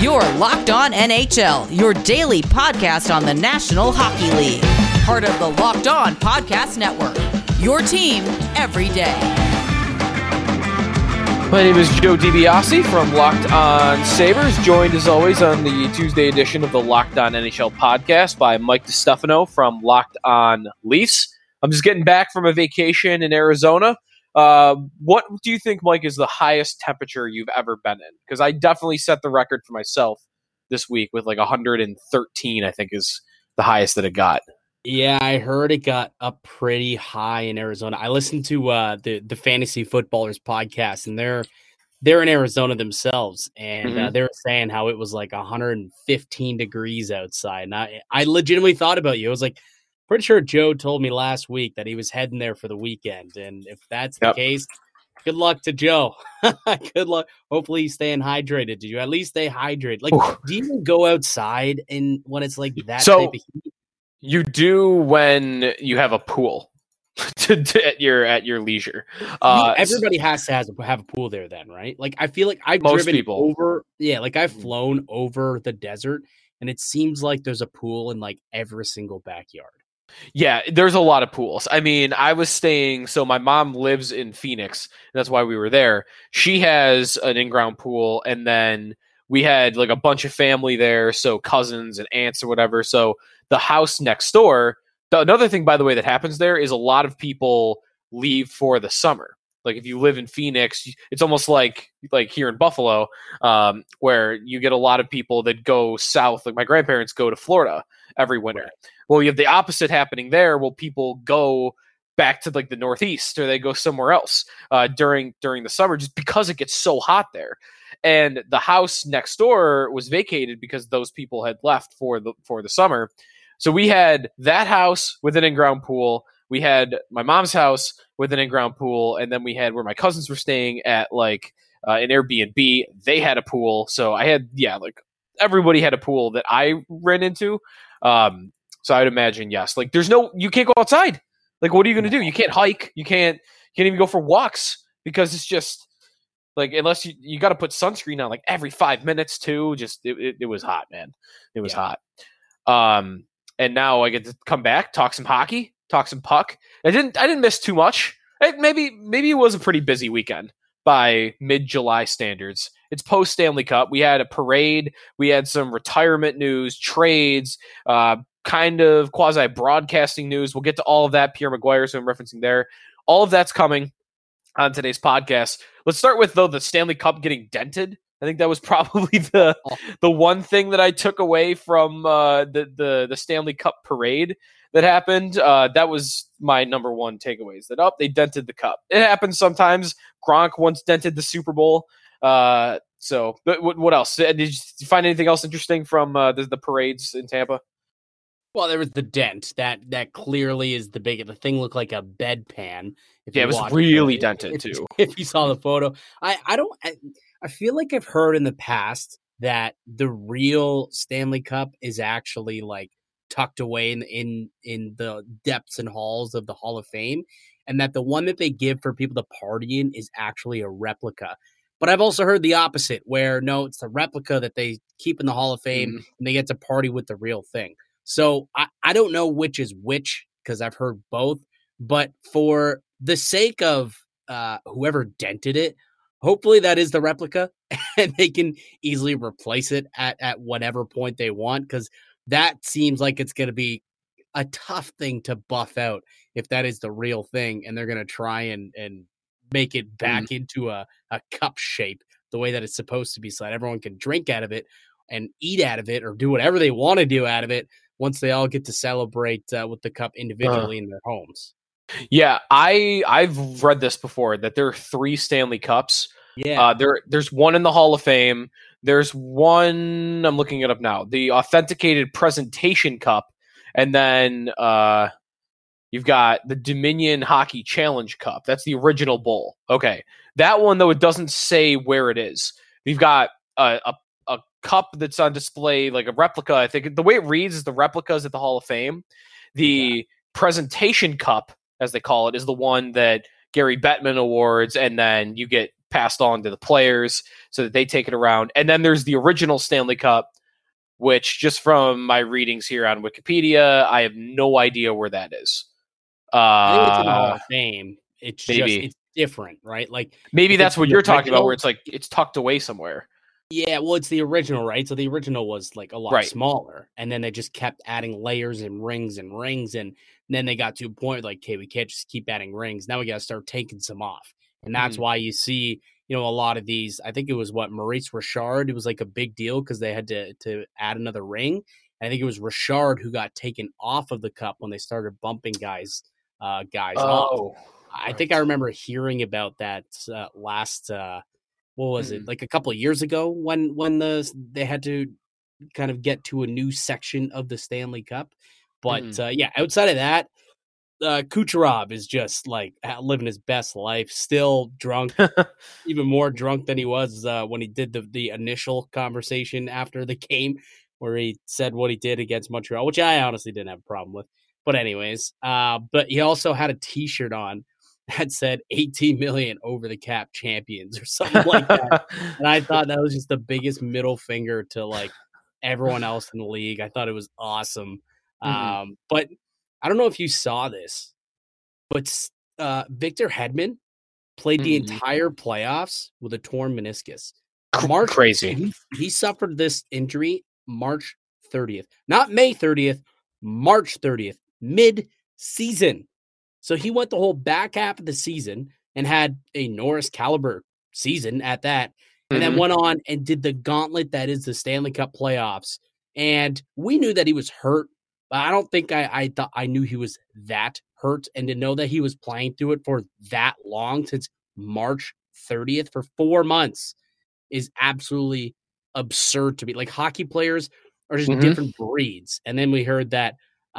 You're Locked On NHL, your daily podcast on the National Hockey League. Part of the Locked On Podcast Network, your team every day. My name is Joe DiBiase from Locked On Sabres, joined as always on the Tuesday edition of the Locked On NHL podcast by Mike DiStefano from Locked On Leafs. I'm just getting back from a vacation in Arizona. What do you think, Mike, is the highest temperature you've ever been in? Because I definitely set the record for myself this week with like 113, I think is the highest that it got. Yeah, I heard it got up pretty high in Arizona. I listened to the Fantasy Footballers podcast, and they're in Arizona themselves, and they were saying how it was like 115 degrees outside. And I legitimately thought about you. I was like, pretty sure Joe told me last week that he was heading there for the weekend, and if that's the case, good luck to Joe. Good luck. Hopefully he's staying hydrated. Did you at least stay hydrated? Like, do you even go outside and when it's like that type of heat? You do when you have a pool at your leisure. Everybody has to have a pool there then, right? Like, I feel like I've driven over. Yeah, like I've flown over the desert, and it seems like there's a pool in like every single backyard. Yeah, there's a lot of pools. I mean, so my mom lives in Phoenix, and that's why we were there. She has an in-ground pool, and then we had like a bunch of family there, so cousins and aunts or whatever. So the house next door, another thing, by the way, that happens there is a lot of people leave for the summer. Like if you live in Phoenix, it's almost like here in Buffalo, where you get a lot of people that go south. Like my grandparents go to Florida every winter. Right. Well, you have the opposite happening there. Well, people go back to like the Northeast, or they go somewhere else during the summer, just because it gets so hot there. And the house next door was vacated because those people had left for the summer. So we had that house with an in-ground pool. We had my mom's house with an in-ground pool, and then we had where my cousins were staying at like an Airbnb. They had a pool, so I had like everybody had a pool that I ran into. So I'd imagine yes. Like you can't go outside. Like what are you going to do? You can't hike. You can't even go for walks because it's just like unless you got to put sunscreen on like every 5 minutes too. Just it was hot, man. It was hot. And now I get to come back, talk some hockey, talk some puck. I didn't miss too much. Maybe it was a pretty busy weekend by mid-July standards. It's post Stanley Cup. We had a parade. We had some retirement news, trades, kind of quasi broadcasting news. We'll get to all of that. Pierre Maguire, so I'm referencing there. All of that's coming on today's podcast. Let's start with the Stanley Cup getting dented. I think that was probably the one thing that I took away from the Stanley Cup parade that happened. That was my number one takeaway, is that they dented the cup. It happens sometimes. Gronk once dented the Super Bowl. So what else? Did you find anything else interesting from the parades in Tampa? Well, there was the dent. That clearly is the big. The thing looked like a bedpan. It was really dented too. If you saw the photo, I feel like I've heard in the past that the real Stanley Cup is actually like tucked away in the depths and halls of the Hall of Fame, and that the one that they give for people to party in is actually a replica. But I've also heard the opposite, where no, it's the replica that they keep in the Hall of Fame, and they get to party with the real thing. So I don't know which is which, because I've heard both. But for the sake of whoever dented it, hopefully that is the replica, and they can easily replace it at whatever point they want, because that seems like it's going to be a tough thing to buff out if that is the real thing, and they're going to try and make it back into a cup shape the way that it's supposed to be, so that everyone can drink out of it and eat out of it or do whatever they want to do out of it once they all get to celebrate with the cup individually in their homes. Yeah, I've read this before, that there are 3 Stanley Cups. Yeah, there's one in the Hall of Fame. There's one, I'm looking it up now, the Authenticated Presentation Cup, and then you've got the Dominion Hockey Challenge Cup. That's the original bowl. Okay, that one though, it doesn't say where it is. You've got a cup that's on display, like a replica. I think the way it reads is the replicas at the Hall of Fame. The Presentation Cup, as they call it, is the one that Gary Bettman awards, and then you get passed on to the players so that they take it around. And then there's the original Stanley Cup, which just from my readings here on Wikipedia, I have no idea where that is. I think it's in the Hall of Fame. It's maybe. just, it's different, right? Like maybe that's what you're talking about, original- where it's like it's tucked away somewhere. Yeah, well, it's the original, right? So the original was like a lot Right. smaller, and then they just kept adding layers and rings, and then they got to a point like, okay, we can't just keep adding rings. Now we got to start taking some off, and that's why you see, a lot of these. I think it was Maurice Richard. It was like a big deal because they had to add another ring. I think it was Richard who got taken off of the cup when they started bumping guys off. I think I remember hearing about that last. What was it, like a couple of years ago when they had to kind of get to a new section of the Stanley Cup. But outside of that, Kucherov is just like living his best life, still drunk, even more drunk than he was when he did the initial conversation after the game where he said what he did against Montreal, which I honestly didn't have a problem with. But anyways, but he also had a T-shirt on that said 18 million over the cap champions or something like that. And I thought that was just the biggest middle finger to like everyone else in the league. I thought it was awesome. But I don't know if you saw this, but Victor Hedman played the entire playoffs with a torn meniscus. Crazy. He suffered this injury March 30th, not May 30th, March 30th, mid-season. So he went the whole back half of the season and had a Norris caliber season at that, and then went on and did the gauntlet that is the Stanley Cup playoffs. And we knew that he was hurt, but I don't think I thought I knew he was that hurt. And to know that he was playing through it for that long, since March 30th, for 4 months, is absolutely absurd to me. Like, hockey players are just different breeds. And then we heard that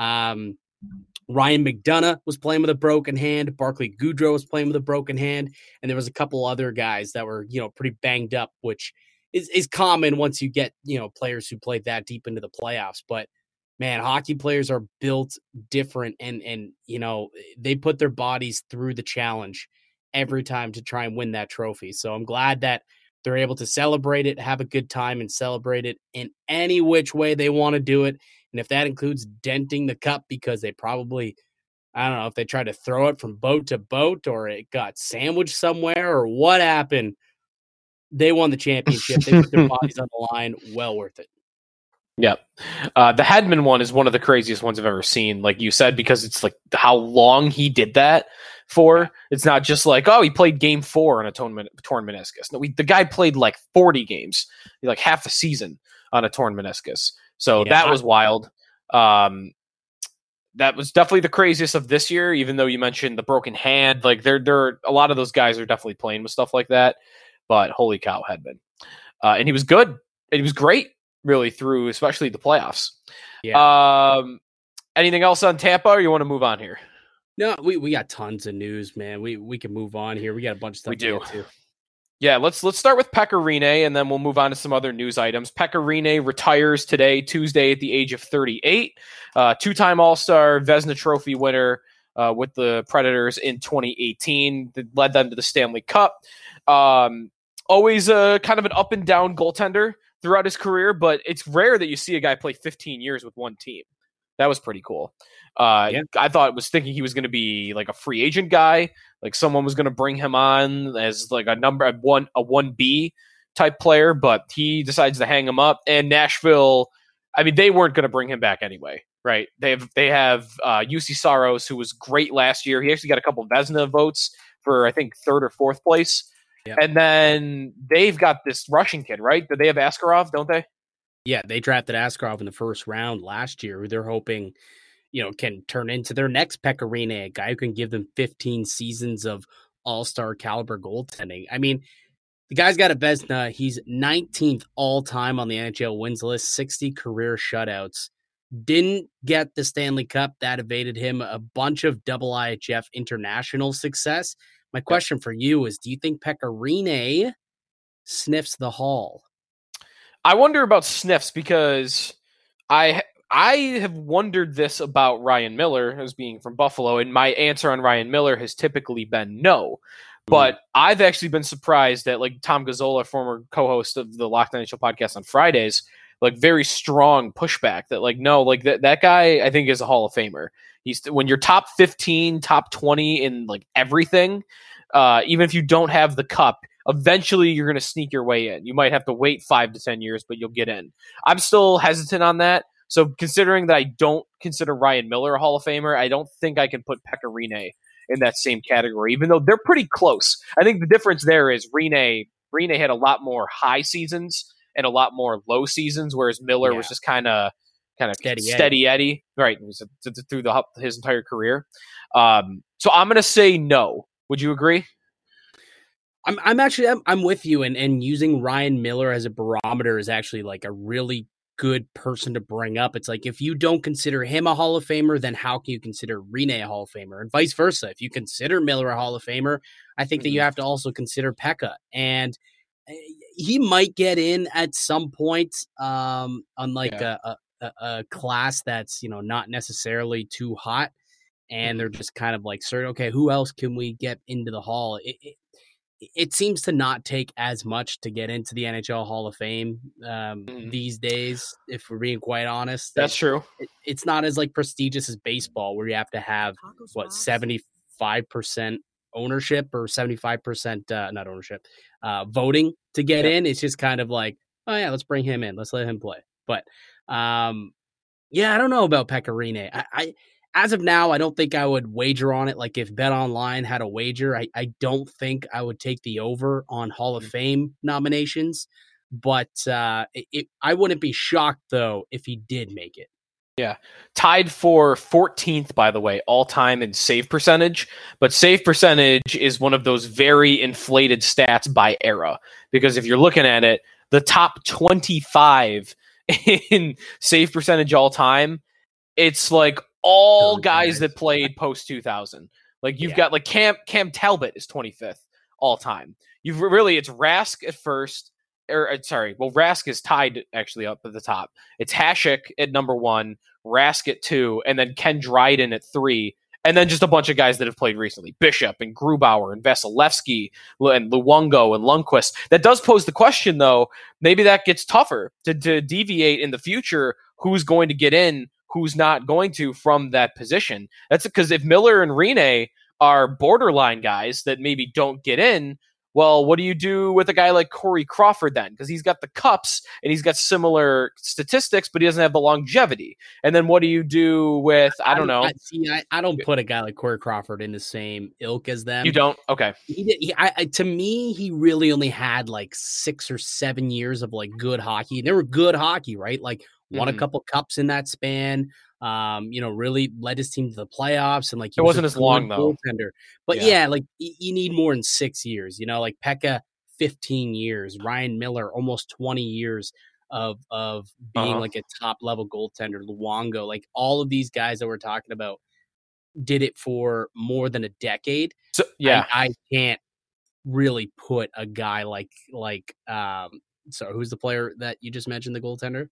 Ryan McDonough was playing with a broken hand. Barclay Goodrow was playing with a broken hand. And there was a couple other guys that were, pretty banged up, which is common once you get, players who play that deep into the playoffs. But man, hockey players are built different, and they put their bodies through the challenge every time to try and win that trophy. So I'm glad that they're able to celebrate it, have a good time, and celebrate it in any which way they want to do it. And if that includes denting the cup because they probably, I don't know, if they tried to throw it from boat to boat or it got sandwiched somewhere or what happened, they won the championship. They put their bodies on the line. Well worth it. Yep. The Hedman one is one of the craziest ones I've ever seen, like you said, because it's like how long he did that for. It's not just like, oh, he played game 4 on a torn meniscus. No, the guy played like 40 games, like half a season on a torn meniscus. So that was wild. That was definitely the craziest of this year, even though you mentioned the broken hand. Like there a lot of those guys are definitely playing with stuff like that. But holy cow, Hedman. And he was good. And he was great, really, through especially the playoffs. Yeah. Anything else on Tampa, or you want to move on here? No, we got tons of news, man. We can move on here. We got a bunch of stuff we do. To get to. Yeah, let's start with Pekka Rinne, and then we'll move on to some other news items. Pekka Rinne retires today, Tuesday, at the age of 38. Two-time All-Star, Vezina Trophy winner with the Predators in 2018. That led them to the Stanley Cup. Always kind of an up-and-down goaltender throughout his career, but it's rare that you see a guy play 15 years with one team. That was pretty cool. I was thinking he was going to be like a free agent guy, like someone was going to bring him on as like a 1B type player, but he decides to hang him up. And Nashville, I mean, they weren't going to bring him back anyway, right? They have UC Saros, who was great last year. He actually got a couple of Vezina votes for, I think, 3rd or 4th place. Yep. And then they've got this Russian kid, right? Do they have Askarov, don't they? Yeah, they drafted Askarov in the first round last year, who they're hoping, can turn into their next Pekka Rinne, a guy who can give them 15 seasons of all-star caliber goaltending. I mean, the guy's got a Vezina. He's 19th all-time on the NHL wins list, 60 career shutouts. Didn't get the Stanley Cup. That evaded him a bunch of IIHF international success. My question for you is, do you think Pekka Rinne sniffs the hall? I wonder about sniffs because I have wondered this about Ryan Miller as being from Buffalo, and my answer on Ryan Miller has typically been no. But I've actually been surprised that like Tom Gazzola, former co-host of the Locked On NHL podcast on Fridays, like very strong pushback that like, no, like that guy I think is a Hall of Famer. He's when you're top 15, top 20 in like everything, even if you don't have the cup, eventually you're going to sneak your way in. You might have to wait 5 to 10 years, but you'll get in. I'm still hesitant on that. So considering that I don't consider Ryan Miller a Hall of Famer, I don't think I can put Pekka Rinne in that same category, even though they're pretty close. I think the difference there is Rinne had a lot more high seasons and a lot more low seasons, whereas Miller was just kind of steady Eddie, right? Through his entire career. So I'm going to say no. Would you agree? I'm with you, and using Ryan Miller as a barometer is actually like a really good person to bring up. It's like if you don't consider him a Hall of Famer, then how can you consider Rinne a Hall of Famer, and vice versa? If you consider Miller a Hall of Famer, I think that you have to also consider Pekka, and he might get in at some point, unlike a class that's not necessarily too hot, and they're just kind of like, okay, who else can we get into the Hall? It seems to not take as much to get into the NHL Hall of Fame these days, if we're being quite honest. That's true. It's not as like prestigious as baseball, where you have to have 75% ownership or 75% not ownership, voting to get in. It's just kind of like, oh yeah, let's bring him in, let's let him play. But I don't know about Pekka Rinne. I as of now, I don't think I would wager on it. Like if Bet Online had a wager, I don't think I would take the over on Hall of Fame nominations. But I wouldn't be shocked, though, if he did make it. Yeah. Tied for 14th, by the way, all time in save percentage. But save percentage is one of those very inflated stats by era. Because if you're looking at it, the top 25 in save percentage all time, it's like all guys that played post 2000. Like you've got like Cam Talbot is 25th all time. It's Rask at first, Rask is tied actually up at the top. It's Hasek at number 1, Rask at 2, and then Ken Dryden at 3, and then just a bunch of guys that have played recently: Bishop and Grubauer and Vasilevsky and Luongo and Lundqvist. That does pose the question, though. Maybe that gets tougher to deviate in the future. Who's going to get in? Who's not going to from that position? That's because if Miller and Rinne are borderline guys that maybe don't get in, well, what do you do with a guy like Corey Crawford then? Because he's got the cups and he's got similar statistics, but he doesn't have the longevity. And then what do you do with, I don't know. I don't put a guy like Corey Crawford in the same ilk as them. You don't? Okay. To me, he really only had like 6 or 7 years of like good hockey. And they were good hockey, right? Like won a couple cups in that span. Really led his team to the playoffs, and like it wasn't as long though. Goaltender. But like you need more than 6 years. Like Pekka, 15 years. Ryan Miller, almost 20 years of being like a top level goaltender. Luongo, like all of these guys that we're talking about, did it for more than a decade. So I can't really put a guy like so who's the player that you just mentioned, the goaltender?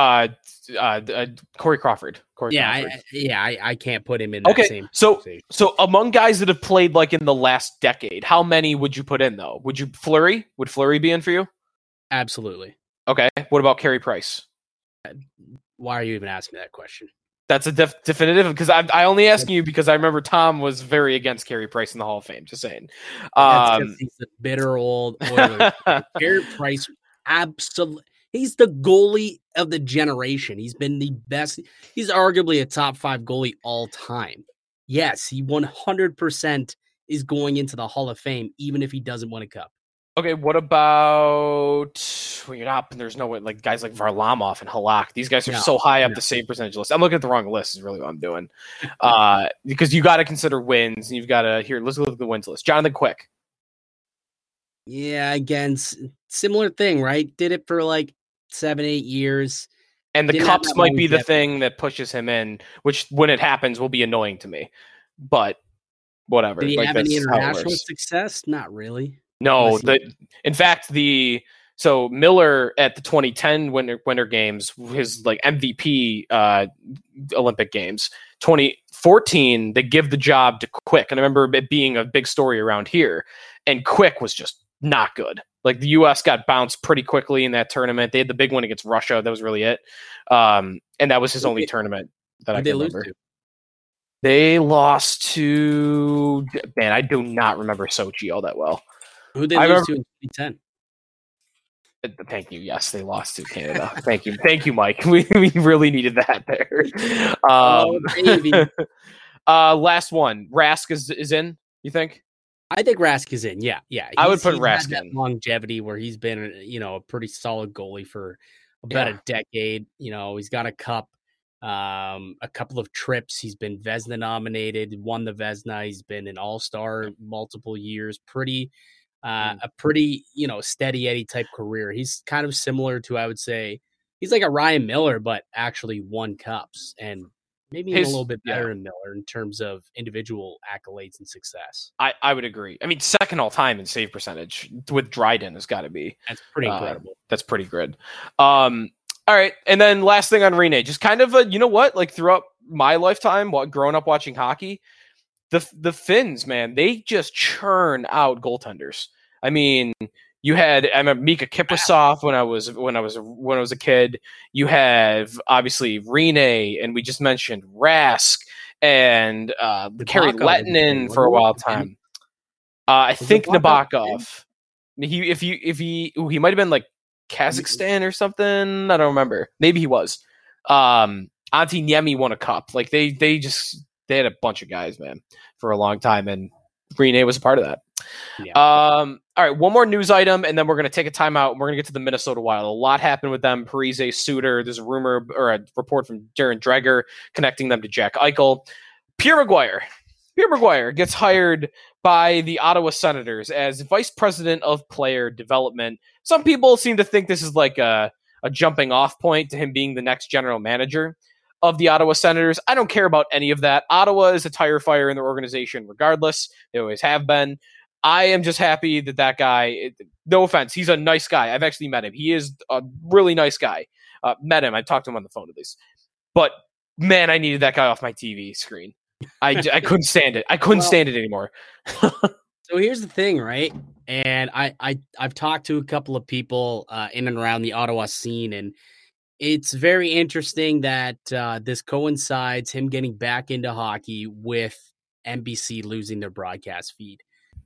Corey Crawford. I can't put him in that same conversation. So among guys that have played like in the last decade, how many would you put in though? Would Fleury be in for you? Absolutely. Okay. What about Carey Price? Why are you even asking me that question? That's a definitive, because I only asking you because I remember Tom was very against Carey Price in the Hall of Fame. Just saying. He's a bitter old Oiler. Carey Price, absolutely. He's the goalie of the generation. He's been the best. He's arguably a top 5 goalie all time. Yes, he 100% is going into the Hall of Fame, even if he doesn't win a cup. Okay, what about there's no way, like guys like Varlamov and Halak. These guys are so high up the save percentage list. I'm looking at the wrong list is really what I'm doing. Because you got to consider wins, and you've got to let's look at the wins list. Jonathan Quick. Yeah, again, similar thing, right? Did it for like 7-8 years. And the cups might be the thing that pushes him in, which when it happens will be annoying to me. But whatever. Did he have any international success? Not really. No, in fact, Miller at the 2010 Winter Games, his like MVP Olympic Games, 14, they give the job to Quick. And I remember it being a big story around here. And Quick was just not good. Like the U.S. got bounced pretty quickly in that tournament. They had the big one against Russia. That was really it. And that was his only tournament that I can remember. They lost to, man, I do not remember Sochi all that well. Who did they lose to in 2010? Thank you. Yes, they lost to Canada. Thank you. Thank you, Mike. We really needed that there. Last one. Rask is in, you think? I think Rask is in. Yeah. I would put Rask in. Longevity where he's been, a pretty solid goalie for about a decade. He's got a cup, a couple of trips. He's been Vezina nominated, won the Vezina. He's been an all-star multiple years. A pretty, steady Eddie type career. He's kind of similar to, I would say, he's like a Ryan Miller, but actually won cups and maybe a little bit better than Miller in terms of individual accolades and success. I would agree. I mean, second all time in save percentage with Dryden has got to be. That's pretty incredible. That's pretty good. All right. And then last thing on Rinne, just kind of like throughout my lifetime, growing up watching hockey, the Finns, man, they just churn out goaltenders. I mean, I remember Mika Kiprasov when I was a kid. You have obviously Rinne, and we just mentioned Rask and Kari Lehtinen for a while time. I think Nabokov. He might have been like Kazakhstan or something. I don't remember. Maybe he was. Antti Niemi won a cup. Like they had a bunch of guys, man, for a long time, and Rinne was a part of that. Yeah. All right, one more news item, and then we're going to take a timeout, and we're going to get to the Minnesota Wild. A lot happened with them. Parise, Suter. There's a rumor or a report from Darren Dreger connecting them to Jack Eichel. Pierre McGuire gets hired by the Ottawa Senators as vice president of player development. Some people seem to think this is like a jumping off point to him being the next general manager of the Ottawa Senators. I don't care about any of that. Ottawa is a tire fire in their organization regardless. They always have been. I am just happy that guy, no offense, he's a nice guy. I've actually met him. He is a really nice guy. Met him. I talked to him on the phone at least. But, man, I needed that guy off my TV screen. I couldn't stand it. I couldn't stand it anymore. So here's the thing, right? And I've talked to a couple of people in and around the Ottawa scene, and it's very interesting that this coincides him getting back into hockey with NBC losing their broadcast feed.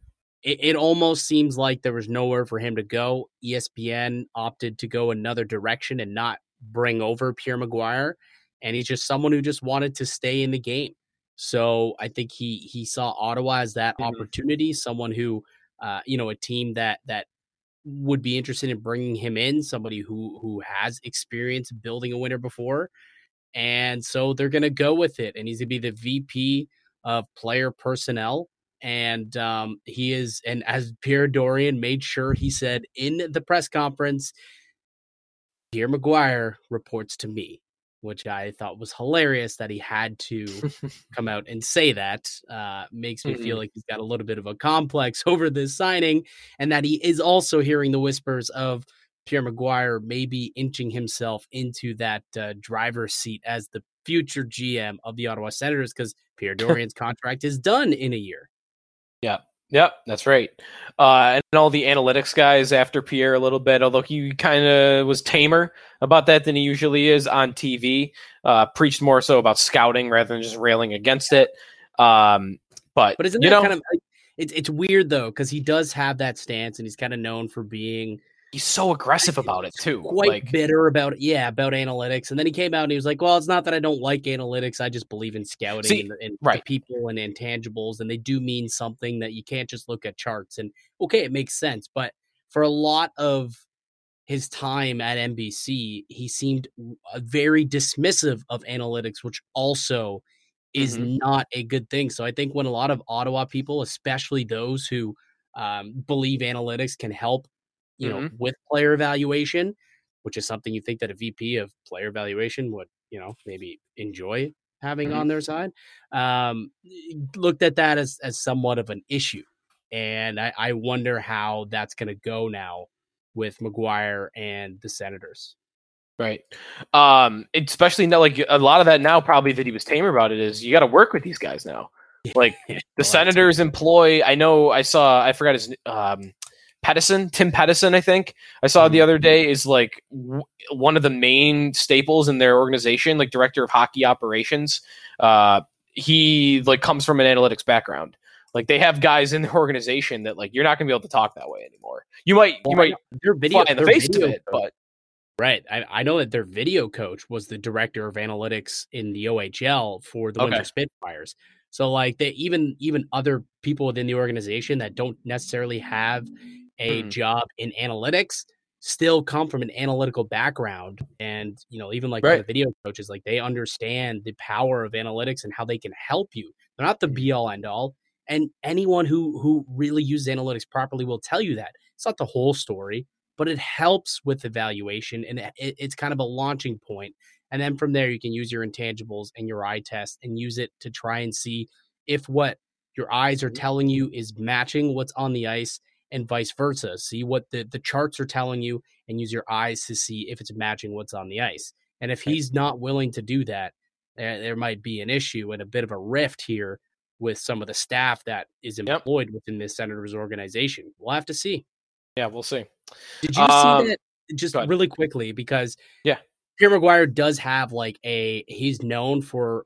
It almost seems like there was nowhere for him to go. ESPN opted to go another direction and not bring over Pierre McGuire, and he's just someone who just wanted to stay in the game. So I think he saw Ottawa as that opportunity, someone who, a team that would be interested in bringing him in, somebody who has experience building a winner before. And so they're going to go with it. And he's going to be the VP of player personnel. And he is, and as Pierre Dorion made sure he said in the press conference, Pierre McGuire reports to me, which I thought was hilarious that he had to come out and say that. Makes me feel like he's got a little bit of a complex over this signing, and that he is also hearing the whispers of Pierre McGuire maybe inching himself into that driver's seat as the future GM of the Ottawa Senators, because Pierre Dorion's contract is done in a year. Yep, that's right. And all the analytics guys after Pierre a little bit, although he kind of was tamer about that than he usually is on TV, preached more so about scouting rather than just railing against it. But isn't that kind of like, it's weird though, because he does have that stance and he's kind of known for being he's so aggressive about it too. Quite bitter about analytics. And then he came out and he was like, well, it's not that I don't like analytics. I just believe in scouting and the people and intangibles. And they do mean something, that you can't just look at charts. And okay, it makes sense. But for a lot of his time at NBC, he seemed very dismissive of analytics, which also is not a good thing. So I think when a lot of Ottawa people, especially those who believe analytics can help, with player evaluation, which is something you think that a VP of player evaluation would, maybe enjoy having on their side, looked at that as somewhat of an issue. And I wonder how that's going to go now with McGuire and the Senators. Right. Especially now, like a lot of that now, probably that he was tamer about it is you got to work with these guys now. Like the Senators employ. I forgot his Tim Pedersen, I think I saw the other day is like one of the main staples in their organization, like director of hockey operations. He like comes from an analytics background. Like they have guys in the organization that like you're not gonna be able to talk that way anymore. You might fly in the face of it, but. Right. I know that their video coach was the director of analytics in the OHL for the Windsor Spitfires. So like they even other people within the organization that don't necessarily have a job in analytics still come from an analytical background. And, even like the video coaches, like they understand the power of analytics and how they can help you. They're not the be all end all. And anyone who really uses analytics properly will tell you that. It's not the whole story, but it helps with evaluation, and it's kind of a launching point. And then from there, you can use your intangibles and your eye test and use it to try and see if what your eyes are telling you is matching what's on the ice and vice versa. See what the charts are telling you and use your eyes to see if it's matching what's on the ice. And if he's not willing to do that, there might be an issue and a bit of a rift here with some of the staff that is employed within this Senators organization. We'll have to see. Yeah, we'll see. Did you see that just really quickly? Because Pierre McGuire does have he's known for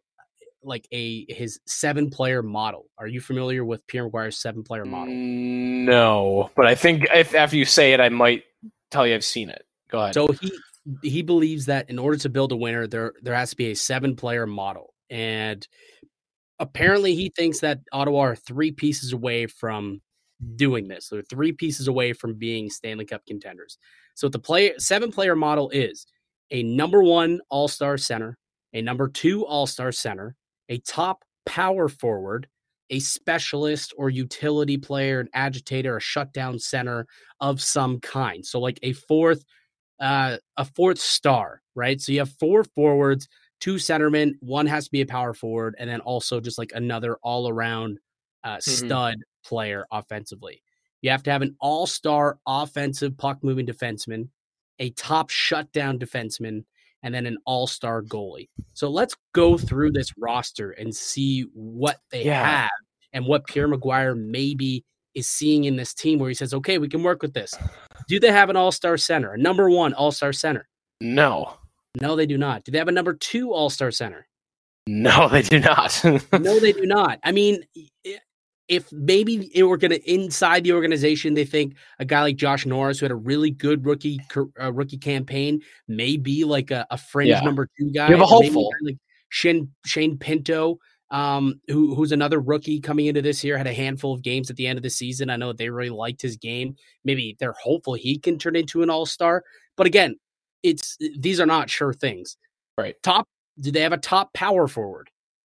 his 7-player model. Are you familiar with Pierre McGuire's 7-player model? No, but I think after you say it, I might tell you I've seen it. Go ahead. So he believes that in order to build a winner, there has to be a 7-player model. And apparently he thinks that Ottawa are 3 pieces away from doing this. They're 3 pieces away from being Stanley Cup contenders. So the 7-player model is a number 1 all-star center, a number 2 all-star center, a top power forward, a specialist or utility player, an agitator, a shutdown center of some kind. So like a fourth star, right? So you have 4 forwards, 2 centermen, 1 has to be a power forward, and then also just like another all-around stud player offensively. You have to have an all-star offensive puck-moving defenseman, a top shutdown defenseman, and then an all-star goalie. So let's go through this roster and see what they have and what Pierre McGuire maybe is seeing in this team where he says, okay, we can work with this. Do they have an all-star center, a number 1 all-star center? No. No, they do not. Do they have a number 2 all-star center? No, they do not. No, they do not. I mean, if maybe it were going to inside the organization, they think a guy like Josh Norris, who had a really good rookie campaign, may be like a fringe number 2 guy. You have a hopeful. Like Shane Pinto, who's another rookie coming into this year, had a handful of games at the end of the season. I know they really liked his game. Maybe they're hopeful he can turn into an all-star. But again, these are not sure things. Right. Do they have a top power forward?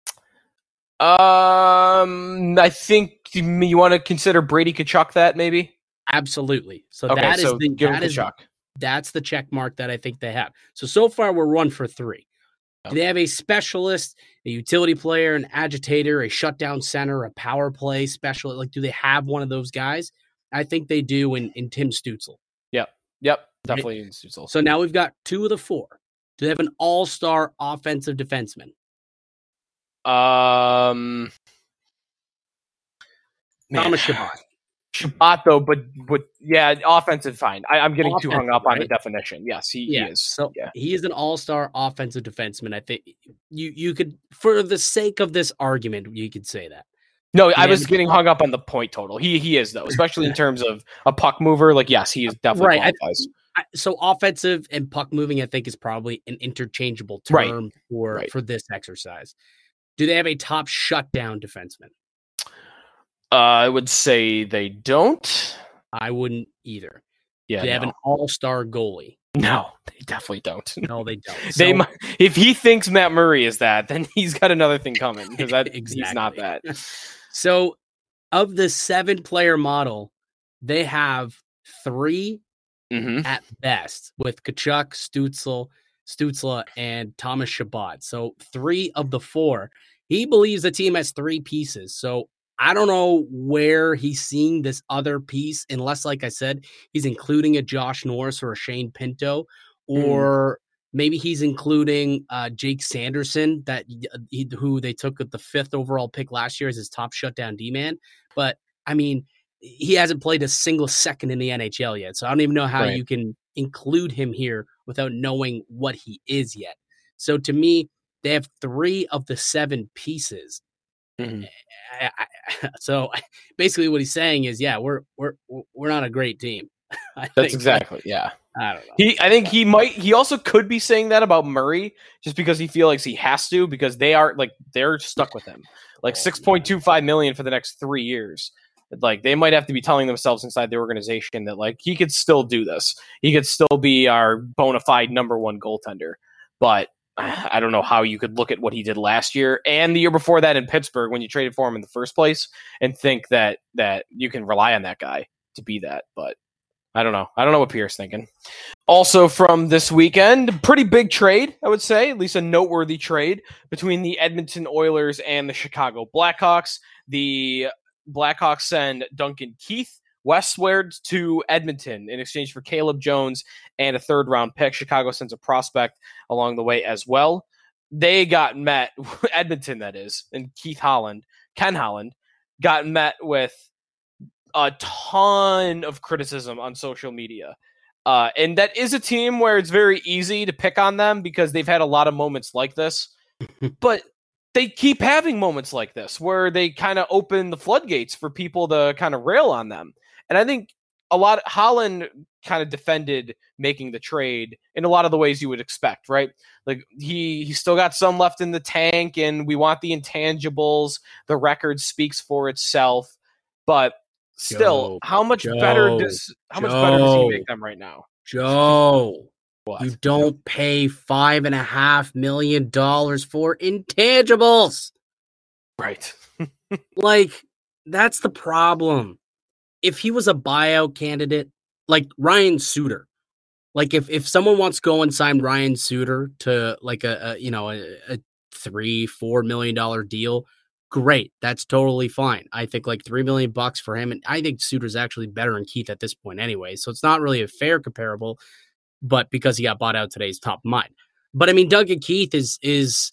I think you want to consider Brady Tkachuk that maybe. Absolutely. So okay, Tkachuk. That's the check mark that I think they have. So far we're 1 for 3. Do they have a specialist, a utility player, an agitator, a shutdown center, a power play specialist? Like, do they have one of those guys? I think they do in Tim Stützle. Yep. Definitely in Stützle. So now we've got 2 of the 4. Do they have an all-star offensive defenseman? Thomas Chabot. Chabot, though, but yeah, offensive, fine. I'm getting too hung up on the definition. Yes, he is. So he is an all-star offensive defenseman. I think you could, for the sake of this argument, you could say that. No, I was getting hung up on the point total. He is, though, especially in terms of a puck mover. Like, yes, he is definitely qualifies. So offensive and puck moving, I think, is probably an interchangeable term for this exercise. Do they have a top shutdown defenseman? I would say they don't. I wouldn't either. Yeah, Do they have an all-star goalie? No, they definitely don't. No, they don't. If he thinks Matt Murray is that, then he's got another thing coming because he's not that. So of the 7-player model, they have 3 at best with Tkachuk, Stützle, and Thomas Chabot. So 3 of the 4. He believes the team has 3 pieces. So I don't know where he's seeing this other piece, unless, like I said, he's including a Josh Norris or a Shane Pinto, or Maybe he's including Jake Sanderson, who they took at the 5th overall pick last year as his top shutdown D-man. But, I mean, he hasn't played a single second in the NHL yet, so I don't even know how you can include him here without knowing what he is yet. So to me, they have 3 of the 7 pieces. Mm-hmm. So basically what he's saying is, yeah, we're not a great team. That's exactly, yeah. I don't know. I think he also could be saying that about Murray just because he feels like he has to, because they're stuck with him. Like $6.25 million for the next 3 years. Like, they might have to be telling themselves inside the organization that, like, he could still do this. He could still be our bona fide number 1 goaltender. But I don't know how you could look at what he did last year and the year before that in Pittsburgh when you traded for him in the first place and think that you can rely on that guy to be that. But I don't know. I don't know what Pierre's thinking. Also from this weekend, pretty big trade, I would say, at least a noteworthy trade between the Edmonton Oilers and the Chicago Blackhawks. The Blackhawks send Duncan Keith westward to Edmonton in exchange for Caleb Jones and a 3rd-round pick. Chicago sends a prospect along the way as well. They got met, Edmonton that is, and Ken Holland, got met with a ton of criticism on social media. And that is a team where it's very easy to pick on them because they've had a lot of moments like this. But they keep having moments like this where they kind of open the floodgates for people to kind of rail on them. And I think Holland kind of defended making the trade in a lot of the ways you would expect, right? Like he still got some left in the tank and we want the intangibles. The record speaks for itself, but still, how much better does he make them right now? Joe, what? You don't pay $5.5 million for intangibles. Right. Like, that's the problem. If he was a buyout candidate, like Ryan Suter, like if someone wants to go and sign Ryan Suter to like a $3-4 million deal, great. That's totally fine. I think like $3 million for him. And I think Suter's actually better than Keith at this point anyway. So it's not really a fair comparable, but because he got bought out today, he's top of mind. But I mean, Duncan Keith is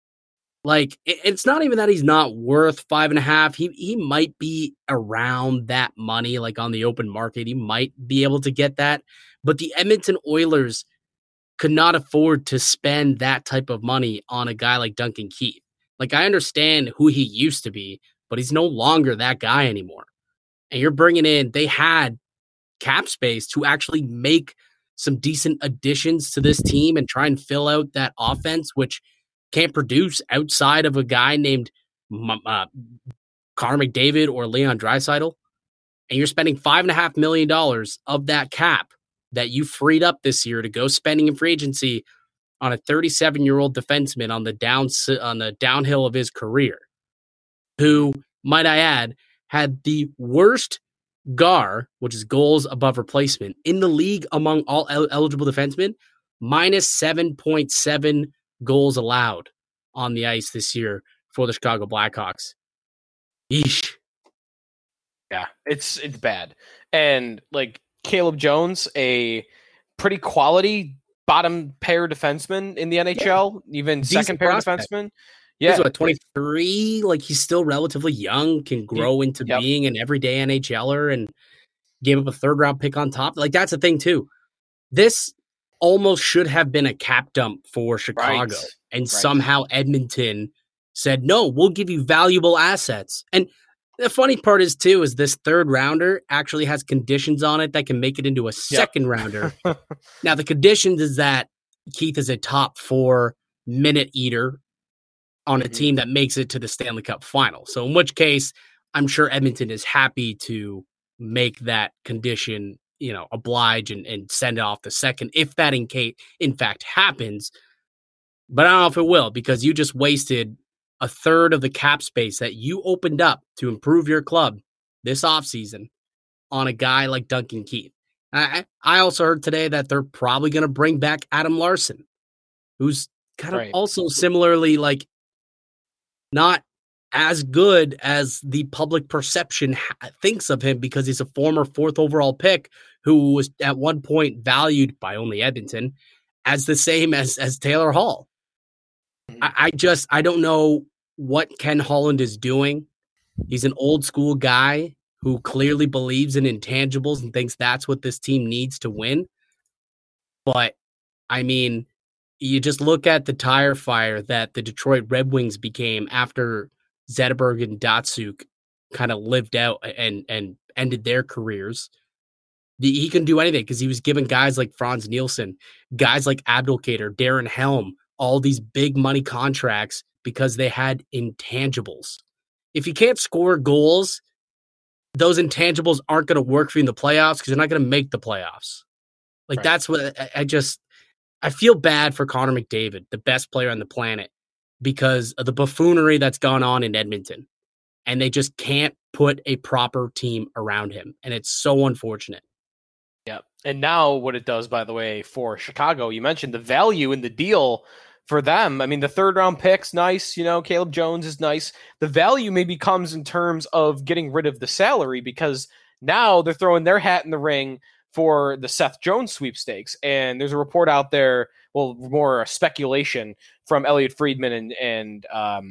like, it's not even that he's not worth 5.5. He might be around that money, like on the open market. He might be able to get that. But the Edmonton Oilers could not afford to spend that type of money on a guy like Duncan Keith. Like, I understand who he used to be, but he's no longer that guy anymore. And you're bringing in, they had cap space to actually make some decent additions to this team and try and fill out that offense, which can't produce outside of a guy named Connor McDavid or Leon Draisaitl. And you're spending $5.5 million of that cap that you freed up this year to go spending in free agency on a 37-year-old defenseman on the downhill of his career, who, might I add, had the worst GAR, which is goals above replacement, in the league among all eligible defensemen, minus 7.7 goals allowed on the ice this year for the Chicago Blackhawks. Yeesh. Yeah, it's bad. And like Caleb Jones, a pretty quality bottom pair defenseman in the NHL, even decent second pair prospect. defenseman. Yeah, he's 23. Like, he's still relatively young, can grow into being an everyday NHLer, and gave up a 3rd-round pick on top. Like, that's the thing too. This almost should have been a cap dump for Chicago, and somehow Edmonton said, no, we'll give you valuable assets. And the funny part is too, is this 3rd rounder actually has conditions on it that can make it into a 2nd rounder. Now, the conditions is that Keith is a top 4 minute eater on a team that makes it to the Stanley Cup final. So in which case, I'm sure Edmonton is happy to make that condition, oblige and send it off the 2nd, if that in fact happens. But I don't know if it will, because you just wasted a 1/3 of the cap space that you opened up to improve your club this offseason on a guy like Duncan Keith. I also heard today that they're probably going to bring back Adam Larson, who's kind of also similarly like not as good as the public perception thinks of him, because he's a former 4th overall pick who was at one point valued by only Edmonton as the same as Taylor Hall. I don't know what Ken Holland is doing. He's an old school guy who clearly believes in intangibles and thinks that's what this team needs to win. But, I mean, you just look at the tire fire that the Detroit Red Wings became after Zetterberg and Datsuk kind of lived out and ended their careers. He can do anything because he was giving guys like Franz Nielsen, guys like Abdelkader, Darren Helm, all these big money contracts because they had intangibles. If you can't score goals, those intangibles aren't going to work for you in the playoffs because you're not going to make the playoffs. Like, right. That's what I feel bad for Connor McDavid, the best player on the planet, because of the buffoonery that's gone on in Edmonton. And they just can't put a proper team around him. And it's so unfortunate. Yeah. And now what it does, by the way, for Chicago, you mentioned the value in the deal for them. I mean, the third round pick's nice. Caleb Jones is nice. The value maybe comes in terms of getting rid of the salary because now they're throwing their hat in the ring for the Seth Jones sweepstakes. And there's a report out there, well, more speculation from Elliot Friedman and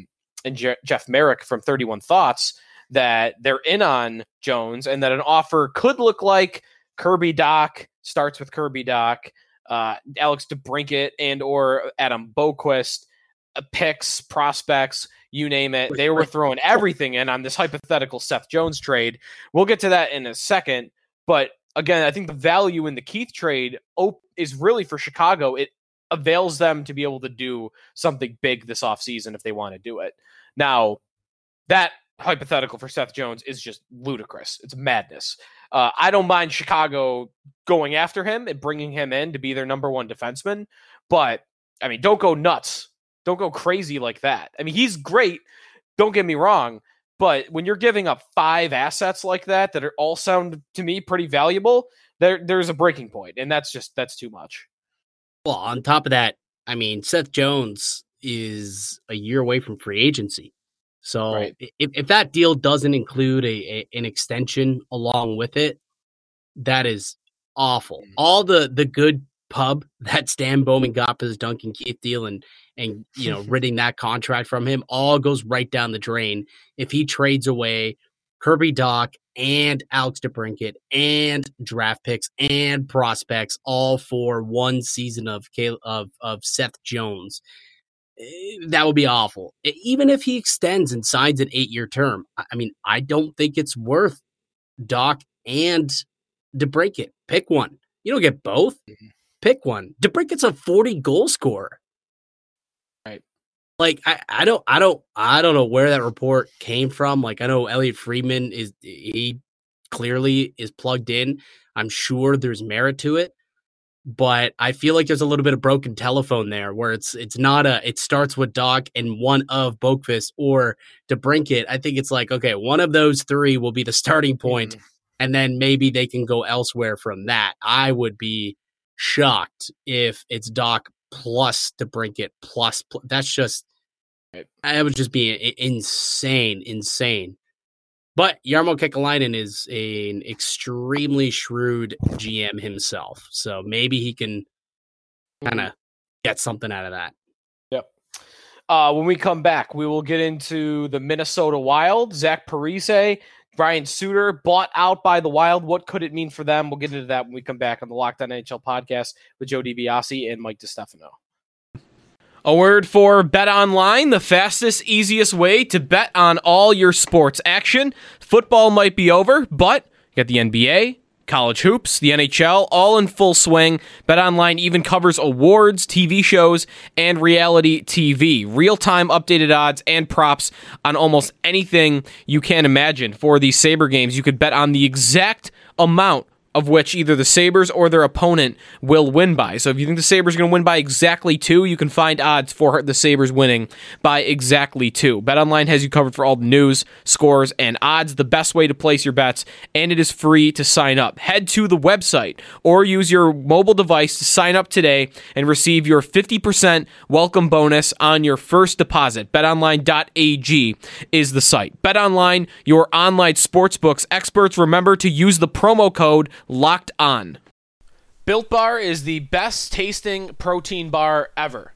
Jeff Merrick from 31 Thoughts that they're in on Jones and that an offer could look like Kirby Dach, starts with Kirby Dach, Alex DeBrincat and or Adam Boquist, picks, prospects, you name it. They were throwing everything in on this hypothetical Seth Jones trade. We'll get to that in a second. But again, I think the value in the Keith trade is really for Chicago. It avails them to be able to do something big this offseason if they want to do it. Now, that hypothetical for Seth Jones is just ludicrous. It's madness. I don't mind Chicago going after him and bringing him in to be their number one defenseman. But, I mean, don't go nuts. Don't go crazy like that. I mean, he's great. Don't get me wrong. But when you're giving up 5 assets like that are all sound to me pretty valuable, there's a breaking point. And that's too much. Well, on top of that, I mean, Seth Jones is a year away from free agency. So right. if that deal doesn't include an extension along with it, that is awful. All the good pub that Stan Bowman got for his Duncan Keith deal and ridding that contract from him all goes right down the drain if he trades away Kirby Dach and Alex DeBrincat and draft picks and prospects all for one season of Seth Jones. That would be awful. Even if he extends and signs an 8-year term, I mean, I don't think it's worth Dach and DeBrincat. Pick one. You don't get both. Pick one. DeBrincat's a 40 goal scorer. Right. Like I don't know where that report came from. Like I know Elliot Friedman he clearly is plugged in. I'm sure there's merit to it. But I feel like there's a little bit of broken telephone there where it starts with Dach and one of Boquist or DeBrincat. I think it's like, okay, one of those 3 will be the starting point, and then maybe they can go elsewhere from that. I would be shocked if it's Dach plus DeBrincat plus. That's just, that would just be insane. But Jarmo Kekalainen is an extremely shrewd GM himself. So maybe he can kind of get something out of that. Yep. When we come back, we will get into the Minnesota Wild. Zach Parise, Brian Suter bought out by the Wild. What could it mean for them? We'll get into that when we come back on the Locked On NHL podcast with Joe DiBiase and Mike DiStefano. A word for BetOnline, the fastest, easiest way to bet on all your sports action. Football might be over, but you got the NBA, college hoops, the NHL, all in full swing. BetOnline even covers awards, TV shows, and reality TV. Real-time updated odds and props on almost anything you can imagine. For these Sabre games, you could bet on the exact amount of which either the Sabres or their opponent will win by. So if you think the Sabres are going to win by exactly 2, you can find odds for the Sabres winning by exactly 2. BetOnline has you covered for all the news, scores, and odds, the best way to place your bets, and it is free to sign up. Head to the website or use your mobile device to sign up today and receive your 50% welcome bonus on your first deposit. BetOnline.ag is the site. BetOnline, your online sportsbooks experts. Remember to use the promo code Locked On. Built Bar is the best tasting protein bar ever.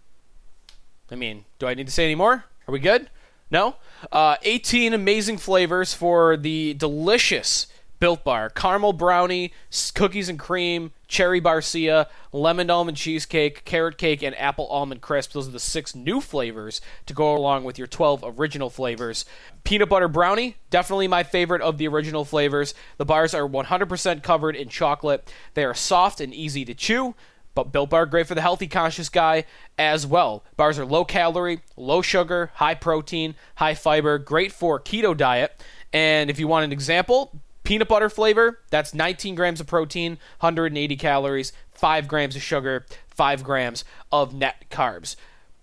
I mean, do I need to say any more? Are we good? No? 18 amazing flavors for the delicious Built Bar. Caramel brownie, cookies and cream, cherry barcia, lemon almond cheesecake, carrot cake, and apple almond crisp. Those are the 6 new flavors to go along with your 12 original flavors. Peanut butter brownie, definitely my favorite of the original flavors. The bars are 100% covered in chocolate. They are soft and easy to chew. But Built Bar, great for the healthy conscious guy as well. Bars are low calorie, low sugar, high protein, high fiber, great for keto diet. And if you want an example, peanut butter flavor, that's 19 grams of protein, 180 calories, 5 grams of sugar, 5 grams of net carbs.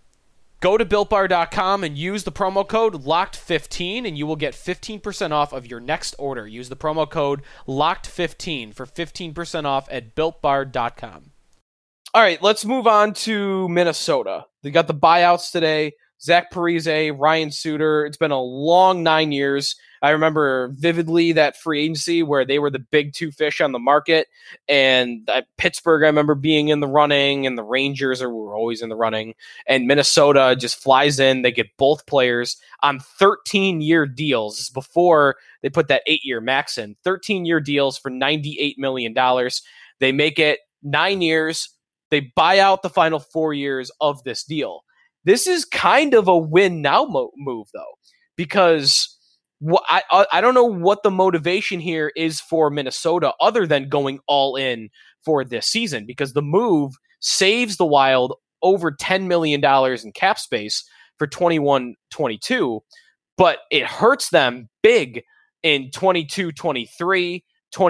Go to BuiltBar.com and use the promo code LOCKED15 and you will get 15% off of your next order. Use the promo code LOCKED15 for 15% off at BuiltBar.com. All right, let's move on to Minnesota. They got the buyouts today. Zach Parise, Ryan Suter. It's been a long 9 years. I remember vividly that free agency where they were the big 2 fish on the market. And Pittsburgh, I remember being in the running, and the Rangers were always in the running. And Minnesota just flies in. They get both players on 13-year deals. This is before they put that 8-year max in. 13-year deals for $98 million. They make it 9 years. They buy out the final 4 years of this deal. This is kind of a win now move, though, because I don't know what the motivation here is for Minnesota other than going all in for this season, because the move saves the Wild over $10 million in cap space for 21-22, but it hurts them big in 22-23,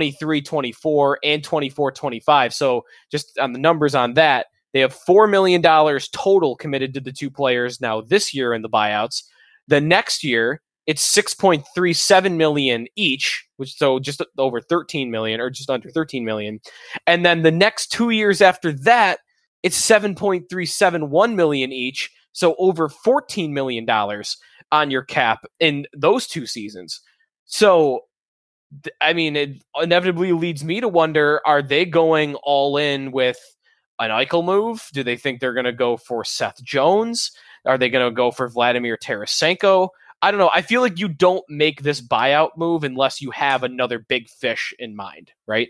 23-24, and 24-25. So just on the numbers on that, they have $4 million total committed to the 2 players now this year in the buyouts. The next year, it's $6.37 million each, which so just over $13 million or just under $13 million. And then the next 2 years after that, it's $7.371 million each, so over $14 million on your cap in those 2 seasons. So, I mean, it inevitably leads me to wonder, are they going all in with an Eichel move? Do they think they're going to go for Seth Jones? Are they going to go for Vladimir Tarasenko? I don't know. I feel like you don't make this buyout move unless you have another big fish in mind, right?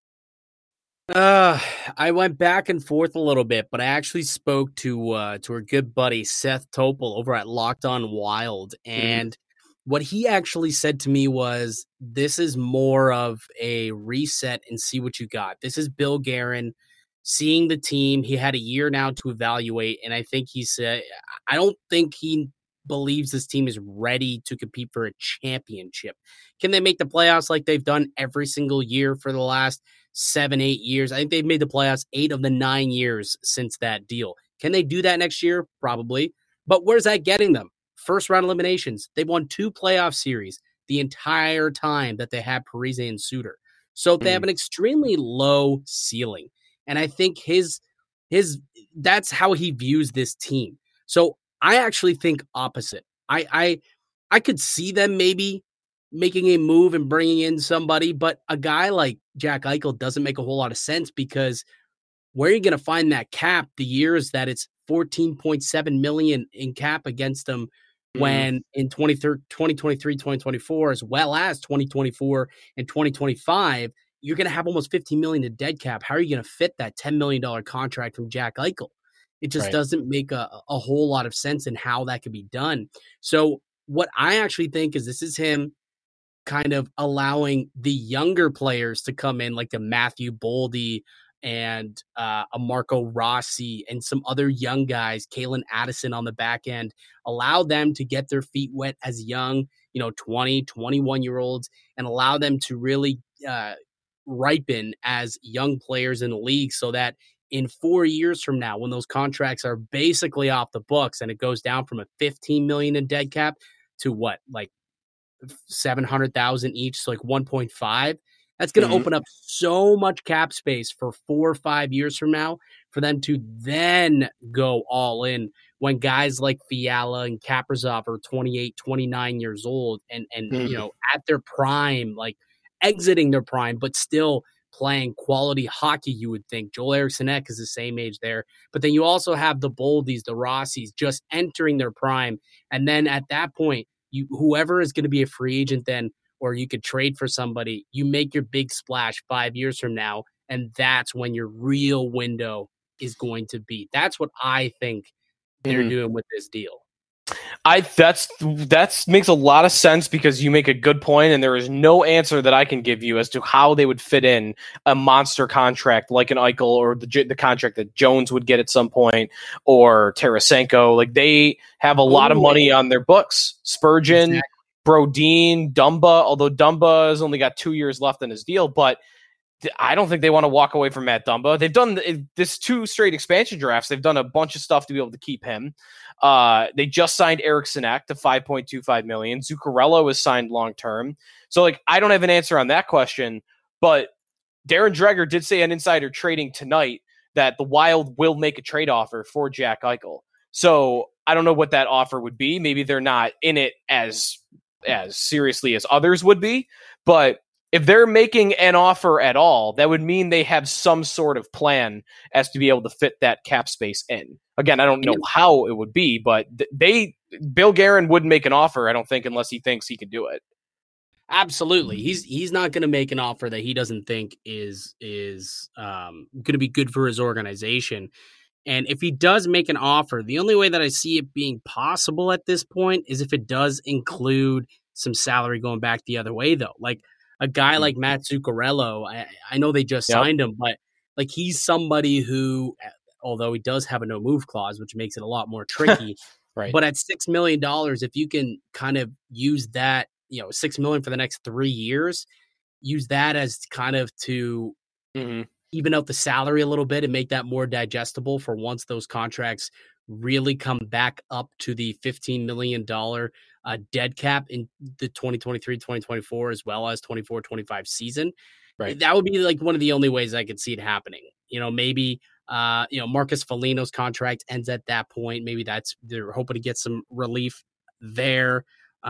I went back and forth a little bit, but I actually spoke to our good buddy Seth Topol over at Locked On Wild, and what he actually said to me was, this is more of a reset and see what you got. This is Bill Guerin seeing the team. He had a year now to evaluate, and I think he said, I don't think he believes this team is ready to compete for a championship. Can they make the playoffs like they've done every single year for the last 7-8 years? I think they've made the playoffs 8 of the 9 years since that deal. Can they do that next year? Probably. But where's that getting them? First round eliminations. They've won 2 playoff series the entire time that they had Parise and Suter. So they have an extremely low ceiling. And I think his that's how he views this team. So I actually think opposite. I could see them maybe making a move and bringing in somebody, but a guy like Jack Eichel doesn't make a whole lot of sense, because where are you going to find that cap the years that it's $14.7 million in cap against them when in 2023, 2024, as well as 2024 and 2025, you're going to have almost $15 million in dead cap. How are you going to fit that $10 million contract from Jack Eichel? It just doesn't make a whole lot of sense in how that could be done. So what I actually think is this is him kind of allowing the younger players to come in, like the Matthew Boldy and a Marco Rossi and some other young guys, Kalen Addison on the back end, allow them to get their feet wet as young, 20, 21-year-olds, and allow them to really ripen as young players in the league, so that in 4 years from now, when those contracts are basically off the books and it goes down from a $15 million in dead cap to what, like $700,000 each, so like 1.5, that's going to open up so much cap space for 4 or 5 years from now for them to then go all in when guys like Fiala and Kaprizov are 28, 29 years old and at their prime, like exiting their prime, but still playing quality hockey, you would think. Joel Eriksson Ek is the same age there. But then you also have the Boldies, the Rossies just entering their prime. And then at that point, whoever is going to be a free agent then, or you could trade for somebody, you make your big splash 5 years from now, and that's when your real window is going to be. That's what I think they're doing with this deal. That makes a lot of sense, because you make a good point, and there is no answer that I can give you as to how they would fit in a monster contract like an Eichel, or the contract that Jones would get at some point, or Tarasenko. Like, they have a lot of money on their books. Spurgeon, exactly. Brodin, Dumba, although Dumba has only got 2 years left in his deal, but I don't think they want to walk away from Matt Dumba. They've done this 2 straight expansion drafts. They've done a bunch of stuff to be able to keep him. They just signed Eriksson Ek to $5.25 million. Zuccarello is signed long-term. So, like, I don't have an answer on that question, but Darren Dreger did say on Insider Trading tonight that the Wild will make a trade offer for Jack Eichel. So I don't know what that offer would be. Maybe they're not in it as seriously as others would be, but if they're making an offer at all, that would mean they have some sort of plan as to be able to fit that cap space in. Again, I don't know how it would be, but Bill Guerin wouldn't make an offer, I don't think, unless he thinks he can do it. Absolutely. He's not going to make an offer that he doesn't think is going to be good for his organization. And if he does make an offer, the only way that I see it being possible at this point is if it does include some salary going back the other way, though. Like, a guy like Matt Zuccarello, I know they just signed him, but like, he's somebody who, although he does have a no move clause, which makes it a lot more tricky, right? But at $6 million, if you can kind of use that, $6 million for the next 3 years, use that as kind of to even out the salary a little bit and make that more digestible for once those contracts really come back up to the $15 million dead cap in the 2023-2024 as well as 24-25 season. Right. That would be like one of the only ways I could see it happening. Maybe Marcus Foligno's contract ends at that point. Maybe they're hoping to get some relief there.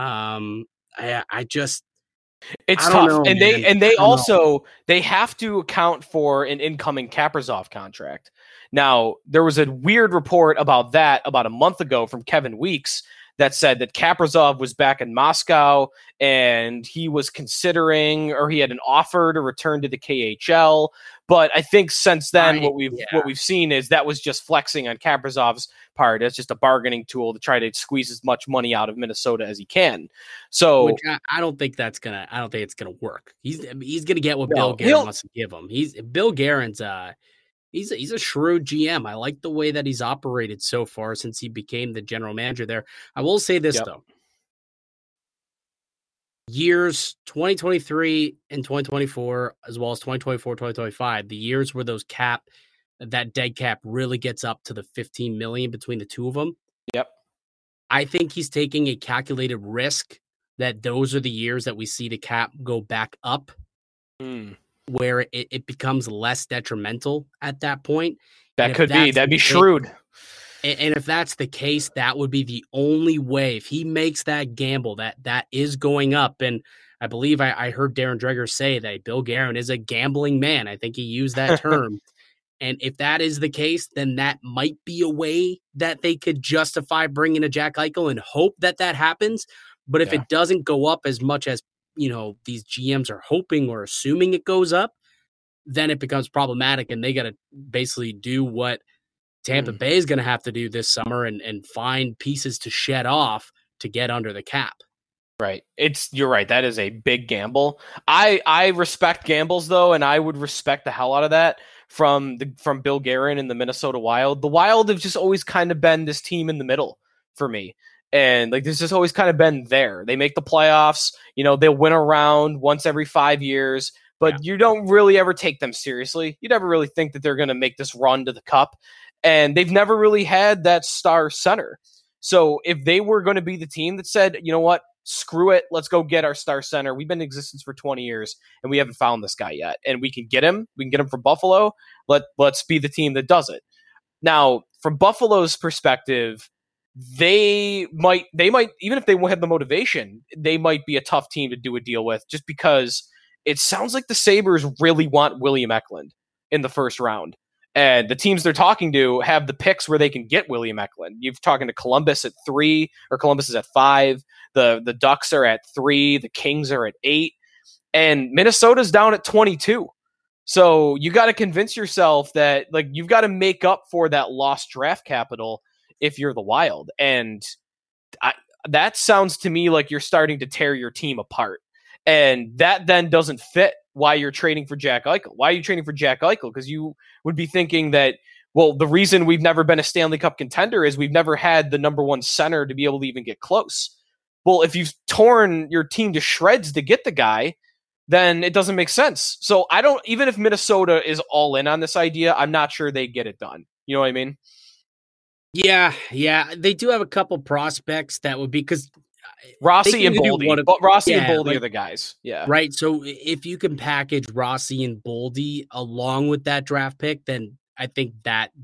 It's tough. They also have to account for an incoming Kaprizov contract. Now, there was a weird report about that about a month ago from Kevin Weeks that said that Kaprizov was back in Moscow and he was considering, or he had an offer to return to the KHL. But I think since then, what we've seen is that was just flexing on Kaprizov's part. It's just a bargaining tool to try to squeeze as much money out of Minnesota as he can. So I don't think it's gonna work. He's gonna get what Bill Guerin wants to give him. Bill Guerin's He's a shrewd GM. I like the way that he's operated so far since he became the general manager there. I will say this, though. Years 2023 and 2024, as well as 2024, 2025, the years where that dead cap really gets up to the 15 million between the two of them. Yep. I think he's taking a calculated risk that those are the years that we see the cap go back up. Where it becomes less detrimental at that point. That'd be shrewd. And if that's the case, that would be the only way. If he makes that gamble, that is going up. And I believe I heard Darren Dreger say that Bill Guerin is a gambling man. I think he used that term. And if that is the case, then that might be a way that they could justify bringing a Jack Eichel and hope that happens. But if it doesn't go up as much as these GMs are hoping or assuming it goes up, then it becomes problematic, and they got to basically do what Tampa Bay is going to have to do this summer and find pieces to shed off to get under the cap. Right. You're right. That is a big gamble. I respect gambles, though, and I would respect the hell out of that from Bill Guerin and the Minnesota Wild. The Wild have just always kind of been this team in the middle for me. And like, this has always kind of been there. They make the playoffs, they'll win a round once every 5 years, but you don't really ever take them seriously. You never really think that they're going to make this run to the cup. And they've never really had that star center. So if they were going to be the team that said, you know what, screw it, let's go get our star center. We've been in existence for 20 years and we haven't found this guy yet. And we can get him from Buffalo. Let's be the team that does it. Now, from Buffalo's perspective, they might, even if they have the motivation, they might be a tough team to do a deal with, just because it sounds like the Sabres really want William Eklund in the first round. And the teams they're talking to have the picks where they can get William Eklund. You're talking to Columbus at 3, or Columbus is at 5. The Ducks are at 3. The Kings are at 8. And Minnesota's down at 22. So you got to convince yourself that like you've got to make up for that lost draft capital if you're the Wild. And that sounds to me like you're starting to tear your team apart. And that then doesn't fit why you're trading for Jack Eichel. Why are you trading for Jack Eichel? Because you would be thinking that, well, the reason we've never been a Stanley Cup contender is we've never had the number one center to be able to even get close. Well, if you've torn your team to shreds to get the guy, then it doesn't make sense. So I don't, even if Minnesota is all in on this idea, I'm not sure they get it done. You know what I mean? Yeah. They do have a couple prospects that would be, because Rossi and Boldy. But Rossi and Boldy are the guys. Yeah. Right. So if you can package Rossi and Boldy along with that draft pick, then I think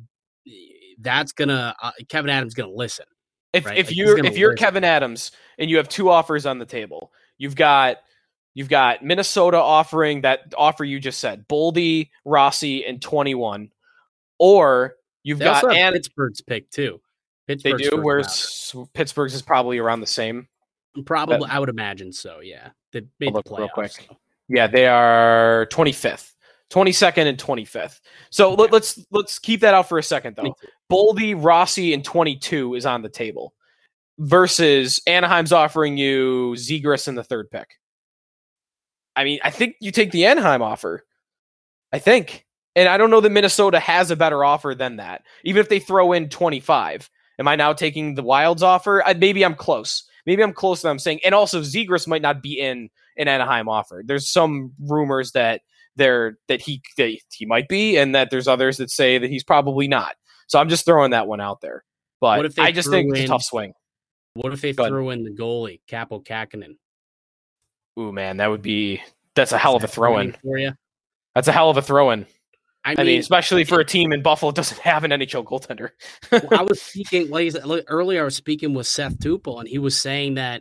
that's gonna Kevyn Adams gonna listen. If you're Kevyn Adams and you have 2 offers on the table, you've got Minnesota offering that offer you just said, Boldy, Rossi, and 21, or you've got Pittsburgh's pick too. Pittsburgh's they do. Whereas Pittsburgh's is probably around the same. Probably, I would imagine so. Yeah, they made the playoffs. Real quick. So. Yeah, they are 25th, 22nd, and 25th. So let's keep that out for a second though. Boldy, Rossi, and 22 is on the table, versus Anaheim's offering you Zegras in the 3rd pick. I mean, I think you take the Anaheim offer. I think, and I don't know that Minnesota has a better offer than that. Even if they throw in 25, am I now taking the Wild's offer? Maybe I'm close. Maybe I'm close to what I'm saying. And also Zegras might not be in an Anaheim offer. There's some rumors that he might be, and that there's others that say that he's probably not. So I'm just throwing that one out there. But I just think it's a tough swing. What if they threw in the goalie, Kaapo Kähkönen? Ooh, man, that's a hell of a throw-in for you. That's a hell of a throw-in. I mean, especially for a team in Buffalo that doesn't have an NHL goaltender. I was speaking earlier. I was speaking with Seth Tupel, and he was saying that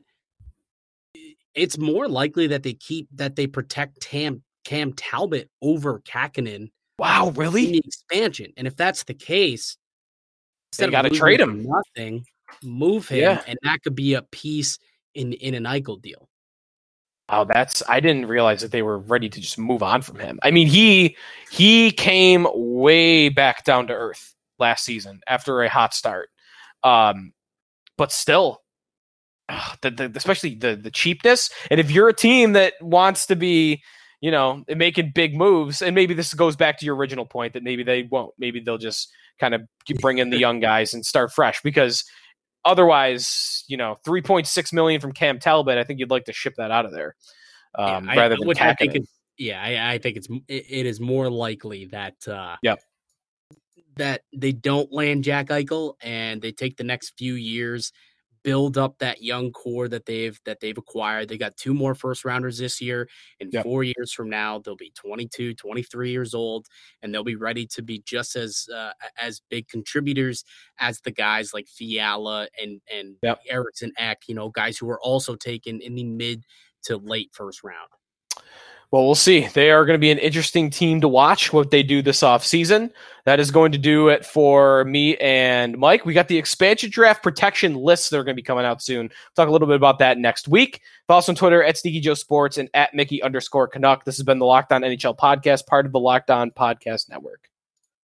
it's more likely that they protect Cam Talbot over Kähkönen. Wow, really? In the expansion, and if that's the case, they got to trade him. Move him, and that could be a piece in an Eichel deal. Oh, I didn't realize that they were ready to just move on from him. I mean, he came way back down to earth last season after a hot start. But still, especially the cheapness. And if you're a team that wants to be, making big moves, and maybe this goes back to your original point that maybe they won't. Maybe they'll just kind of bring in the young guys and start fresh, because otherwise, $3.6 million from Cam Talbot, I think you'd like to ship that out of there, rather than Kähkönen. I think it is more likely that that they don't land Jack Eichel and they take the next few years, build up that young core that they've acquired. They got 2 more first rounders this year. In 4 years from now, they'll be 22, 23 years old, and they'll be ready to be just as big contributors as the guys like Fiala and Eriksson Ek, guys who were also taken in the mid to late first round. Well, we'll see. They are going to be an interesting team to watch what they do this offseason. That is going to do it for me and Mike. We got the expansion draft protection lists that are going to be coming out soon. We'll talk a little bit about that next week. Follow us on Twitter at Sneaky Joe Sports and at Mickey_Canuck. This has been the Locked On NHL podcast, part of the Locked On Podcast Network.